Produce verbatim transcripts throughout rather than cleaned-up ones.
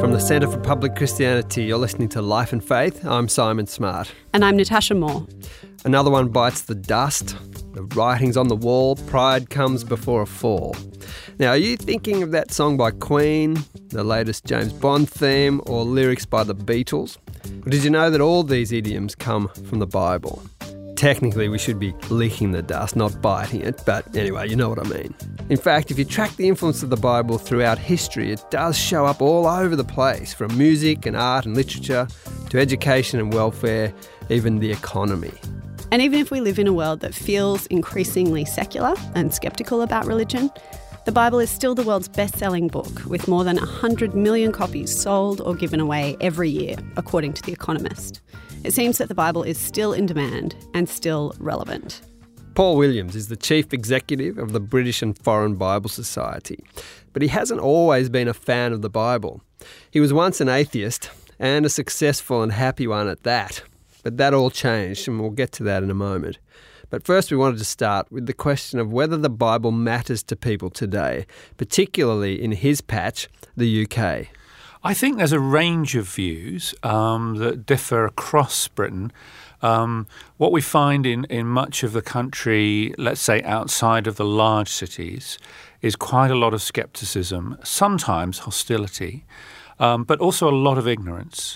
From the Centre for Public Christianity, you're listening to Life and Faith. I'm Simon Smart. And I'm Natasha Moore. Another one bites the dust. The writing's on the wall. Pride comes before a fall. Now, are you thinking of that song by Queen, the latest James Bond theme, or lyrics by the Beatles? Or did you know that all these idioms come from the Bible? Technically, we should be licking the dust, not biting it, but anyway, you know what I mean. In fact, if you track the influence of the Bible throughout history, it does show up all over the place, from music and art and literature to education and welfare, even the economy. And even if we live in a world that feels increasingly secular and sceptical about religion, the Bible is still the world's best-selling book, with more than one hundred million copies sold or given away every year, according to The Economist. It seems that the Bible is still in demand and still relevant. Paul Williams is the chief executive of the British and Foreign Bible Society, but he hasn't always been a fan of the Bible. He was once an atheist, and a successful and happy one at that. But that all changed, and we'll get to that in a moment. But first we wanted to start with the question of whether the Bible matters to people today, particularly in his patch, the U K. I think there's a range of views um, that differ across Britain. Um, what we find in, in much of the country, let's say outside of the large cities, is quite a lot of scepticism, sometimes hostility, um, but also a lot of ignorance.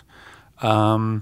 Um,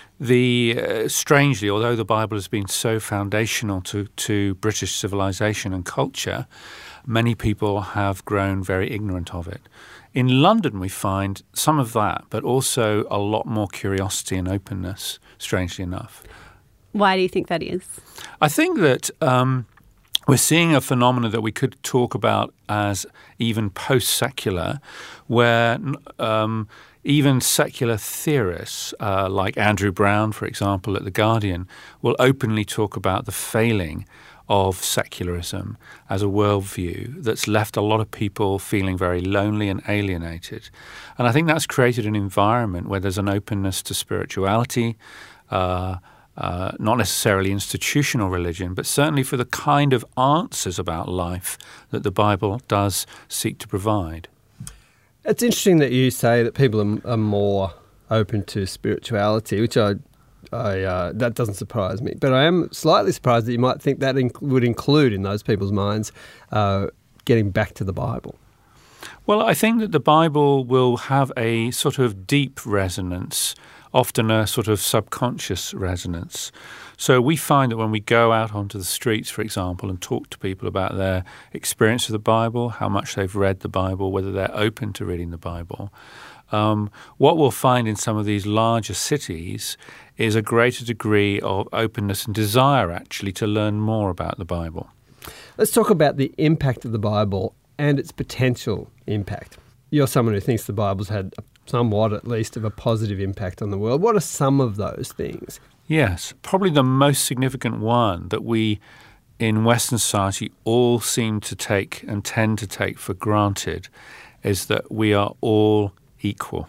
the uh, strangely, although the Bible has been so foundational to, to British civilization and culture, many people have grown very ignorant of it. In London, we find some of that, but also a lot more curiosity and openness, strangely enough. Why do you think that is? I think that um, we're seeing a phenomenon that we could talk about as even post-secular, where um, even secular theorists, uh, like Andrew Brown, for example, at The Guardian, will openly talk about the failing of secularism as a worldview that's left a lot of people feeling very lonely and alienated. And I think that's created an environment where there's an openness to spirituality, uh, uh, not necessarily institutional religion, but certainly for the kind of answers about life that the Bible does seek to provide. It's interesting that you say that people are, are more open to spirituality, which I I, uh, that doesn't surprise me. But I am slightly surprised that you might think that inc- would include in those people's minds uh, getting back to the Bible. Well, I think that the Bible will have a sort of deep resonance, often a sort of subconscious resonance. So we find that when we go out onto the streets, for example, and talk to people about their experience of the Bible, how much they've read the Bible, whether they're open to reading the Bible, Um, what we'll find in some of these larger cities is a greater degree of openness and desire, actually, to learn more about the Bible. Let's talk about the impact of the Bible and its potential impact. You're someone who thinks the Bible's had somewhat, at least, of a positive impact on the world. What are some of those things? Yes, probably the most significant one that we in Western society all seem to take and tend to take for granted is that we are all equal.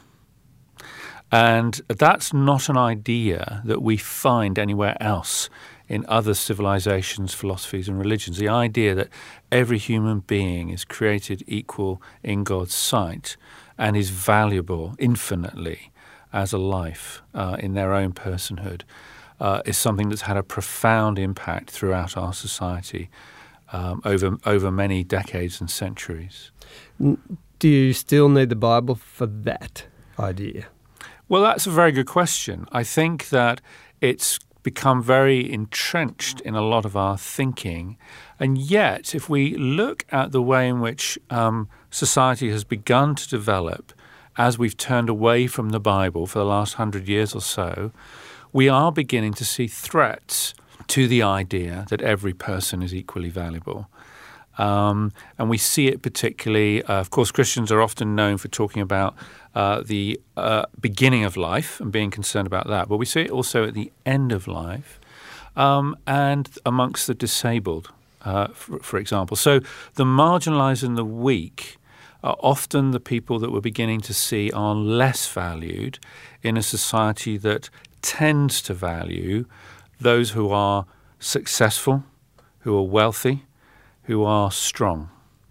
And that's not an idea that we find anywhere else in other civilizations, philosophies and religions. The idea that every human being is created equal in God's sight and is valuable infinitely as a life uh, in their own personhood uh, is something that's had a profound impact throughout our society um, over, over many decades and centuries. Do you still need the Bible for that idea? Well, that's a very good question. I think that it's become very entrenched in a lot of our thinking. And yet, if we look at the way in which um, society has begun to develop as we've turned away from the Bible for the last hundred years or so, we are beginning to see threats to the idea that every person is equally valuable. Um, and we see it particularly, uh, of course, Christians are often known for talking about uh, the uh, beginning of life and being concerned about that. But we see it also at the end of life um, and amongst the disabled, uh, for, for example. So the marginalized and the weak are often the people that we're beginning to see are less valued in a society that tends to value those who are successful, who are wealthy, who are strong.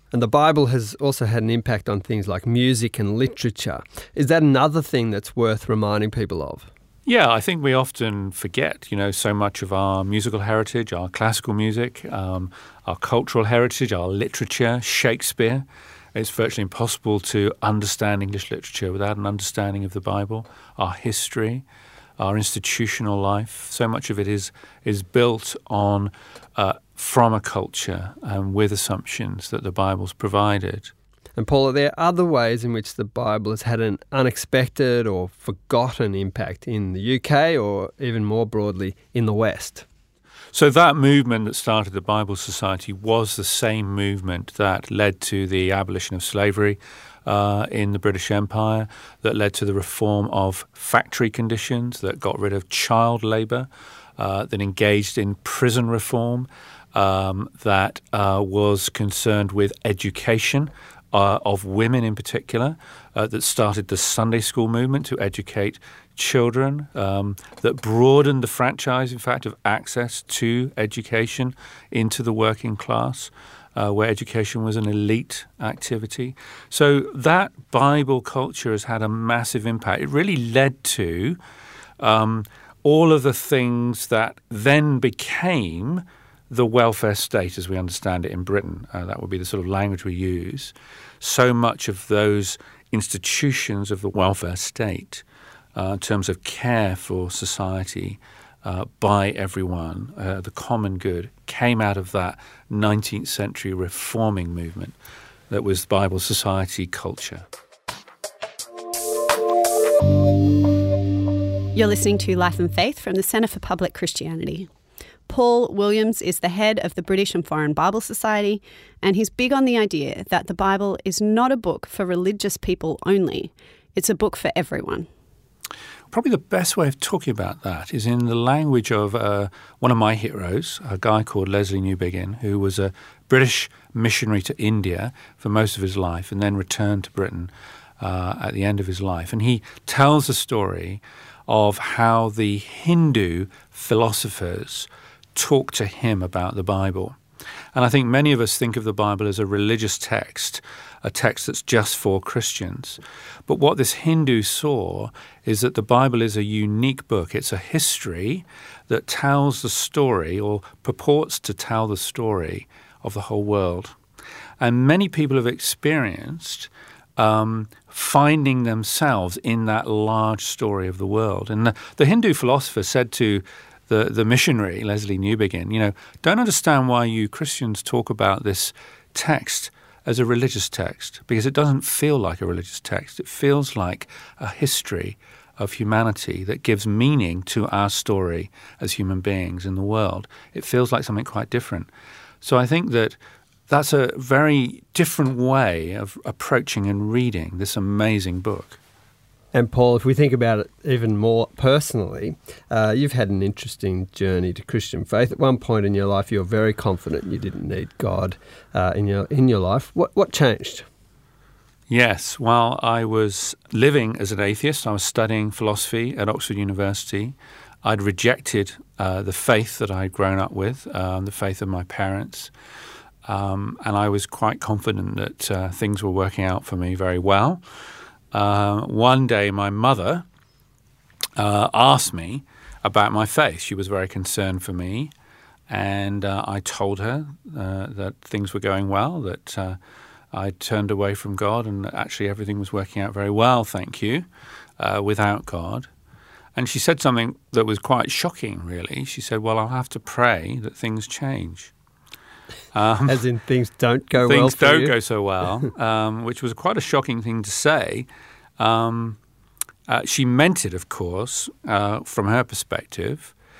And the Bible has also had an impact on things like music and literature. Is that another thing that's worth reminding people of? Yeah, I think we often forget, you know, so much of our musical heritage, our classical music, um, our cultural heritage, our literature, Shakespeare. It's virtually impossible to understand English literature without an understanding of the Bible, our history, our institutional life. So much of it is is built on uh, from a culture and with assumptions that the Bible's provided. And Paul, are there other ways in which the Bible has had an unexpected or forgotten impact in the U K or even more broadly in the West? So that movement that started the Bible Society was the same movement that led to the abolition of slavery uh, in the British Empire, that led to the reform of factory conditions, that got rid of child labour, uh, that engaged in prison reform, um, that uh, was concerned with education uh, of women in particular, uh, that started the Sunday school movement to educate children, um, that broadened the franchise, in fact, of access to education into the working class, uh, where education was an elite activity. So that Bible culture has had a massive impact. It really led to um, all of the things that then became the welfare state as we understand it in Britain. Uh, that would be the sort of language we use. So much of those institutions of the welfare state Uh, in terms of care for society uh, by everyone, uh, the common good, came out of that nineteenth century reforming movement that was Bible Society culture. You're listening to Life and Faith from the Centre for Public Christianity. Paul Williams is the head of the British and Foreign Bible Society, and he's big on the idea that the Bible is not a book for religious people only. It's a book for everyone. Probably the best way of talking about that is in the language of uh, one of my heroes, a guy called Leslie Newbigin, who was a British missionary to India for most of his life and then returned to Britain uh, at the end of his life. And he tells a story of how the Hindu philosophers talked to him about the Bible. And I think many of us think of the Bible as a religious text, a text that's just for Christians. But what this Hindu saw is that the Bible is a unique book. It's a history that tells the story or purports to tell the story of the whole world. And many people have experienced um, finding themselves in that large story of the world. And the, the Hindu philosopher said to the, the missionary, Leslie Newbigin, you know, don't understand why you Christians talk about this text as a religious text, because it doesn't feel like a religious text. It feels like a history of humanity that gives meaning to our story as human beings in the world. It feels like something quite different. So I think that that's a very different way of approaching and reading this amazing book. And Paul, if we think about it even more personally, uh, you've had an interesting journey to Christian faith. At one point in your life, you were very confident you didn't need God uh, in your in your life. What what changed? Yes, while I was living as an atheist, I was studying philosophy at Oxford University. I'd rejected uh, the faith that I'd grown up with, um, the faith of my parents, um, and I was quite confident that uh, things were working out for me very well. Uh, one day my mother uh, asked me about my faith. She was very concerned for me, and uh, I told her uh, that things were going well, that uh, I turned away from God and actually everything was working out very well, thank you, uh, without God. And she said something that was quite shocking, really. She said, well, I'll have to pray that things change. Um, As in things don't go well Things for don't you? go so well, um, which was quite a shocking thing to say. Um, uh, she meant it, of course, uh, from her perspective,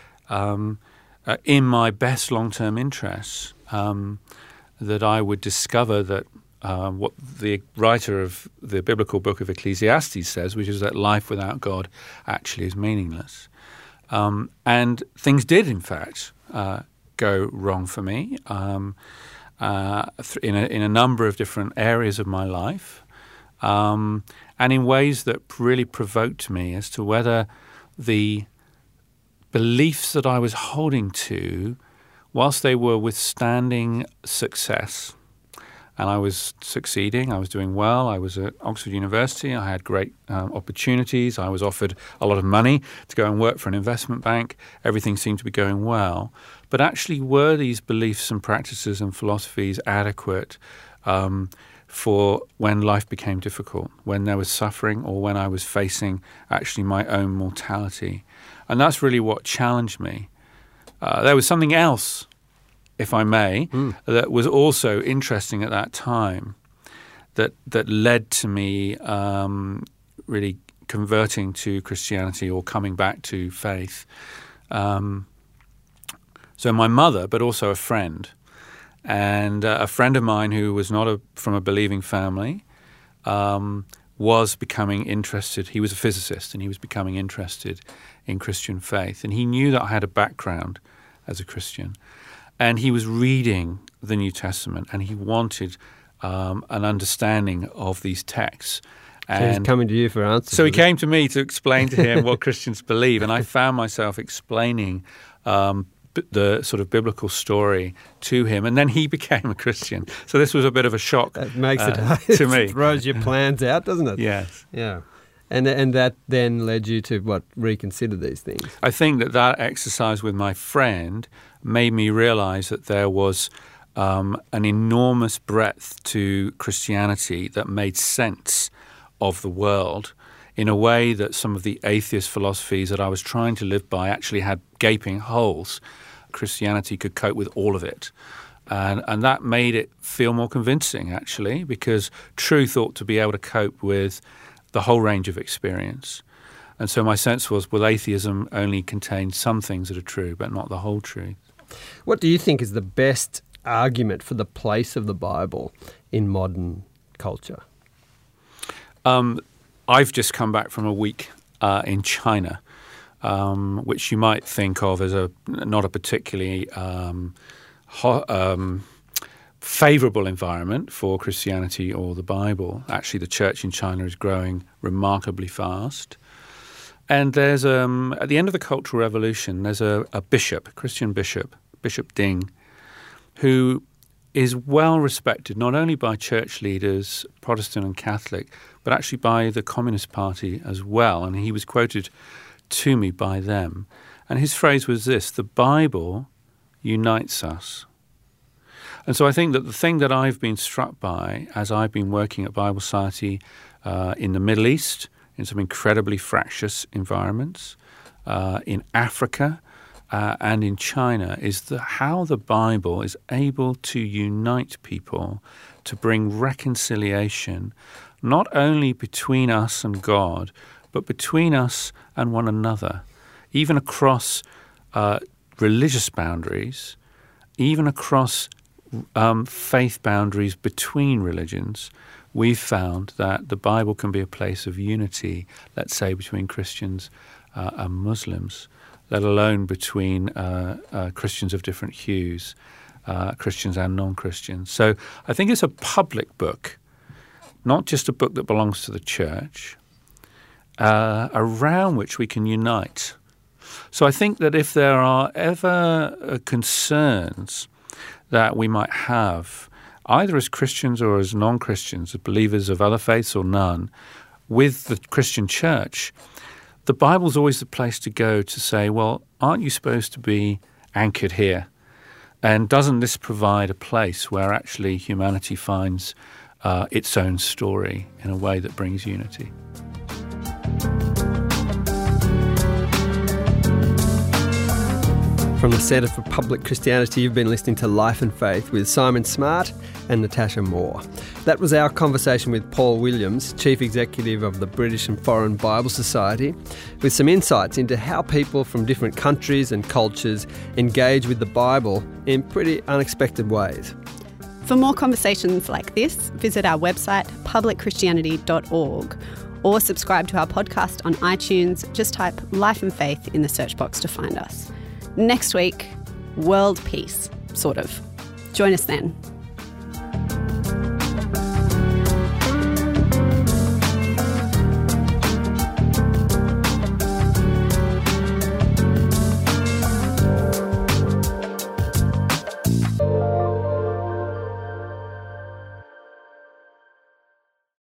um, uh, in my best long-term interests, um, that I would discover that uh, what the writer of the biblical book of Ecclesiastes says, which is that life without God actually is meaningless. Um, and things did, in fact, uh, go wrong for me um, uh, in, a, in a number of different areas of my life, um, and in ways that really provoked me as to whether the beliefs that I was holding to, whilst they were withstanding success, and I was succeeding. I was doing well. I was at Oxford University. I had great um, opportunities. I was offered a lot of money to go and work for an investment bank. Everything seemed to be going well. But actually, were these beliefs and practices and philosophies adequate um, for when life became difficult, when there was suffering, or when I was facing actually my own mortality? And that's really what challenged me. Uh, there was something else, if I may, mm. that was also interesting at that time that that led to me um, really converting to Christianity or coming back to faith. Um, so my mother, but also a friend, and uh, a friend of mine who was not a, from a believing family, um, was becoming interested. He was a physicist, and he was becoming interested in Christian faith. And he knew that I had a background as a Christian. And he was reading the New Testament, and he wanted um, an understanding of these texts. And so he's coming to you for answers. So he came to me to explain to him what Christians believe, and I found myself explaining um, b- the sort of biblical story to him, and then he became a Christian. So this was a bit of a shock. That makes uh, it hard. to me. It throws your plans out, doesn't it? Yes. Yeah. And and that then led you to, what, reconsider these things? I think that that exercise with my friend made me realize that there was um, an enormous breadth to Christianity that made sense of the world in a way that some of the atheist philosophies that I was trying to live by actually had gaping holes. Christianity could cope with all of it. And, and that made it feel more convincing, actually, because truth ought to be able to cope with the whole range of experience. And so my sense was, well, atheism only contains some things that are true, but not the whole truth. What do you think is the best argument for the place of the Bible in modern culture? Um, I've just come back from a week uh, in China, um, which you might think of as a not a particularly um, ho- um, favourable environment for Christianity or the Bible. Actually, the church in China is growing remarkably fast. And there's um, at the end of the Cultural Revolution, there's a, a bishop, a Christian bishop, Bishop Ding, who is well respected not only by church leaders, Protestant and Catholic, but actually by the Communist Party as well. And he was quoted to me by them. And his phrase was this: the Bible unites us. And so I think that the thing that I've been struck by as I've been working at Bible Society uh, in the Middle East, in some incredibly fractious environments, uh, in Africa uh, and in China, is the, how the Bible is able to unite people, to bring reconciliation, not only between us and God, but between us and one another, even across uh, religious boundaries, even across um, faith boundaries between religions. We've found that the Bible can be a place of unity, let's say, between Christians uh, and Muslims, let alone between uh, uh, Christians of different hues, uh, Christians and non-Christians. So I think it's a public book, not just a book that belongs to the church, uh, around which we can unite. So I think that if there are ever uh, concerns that we might have, either as Christians or as non-Christians, as believers of other faiths or none, with the Christian church, the Bible's always the place to go to say, well, aren't you supposed to be anchored here? And doesn't this provide a place where actually humanity finds uh, its own story in a way that brings unity? From the Centre for Public Christianity, you've been listening to Life and Faith with Simon Smart and Natasha Moore. That was our conversation with Paul Williams, Chief Executive of the British and Foreign Bible Society, with some insights into how people from different countries and cultures engage with the Bible in pretty unexpected ways. For more conversations like this, visit our website, public christianity dot org, or subscribe to our podcast on iTunes. Just type Life and Faith in the search box to find us. Next week, world peace, sort of. Join us then.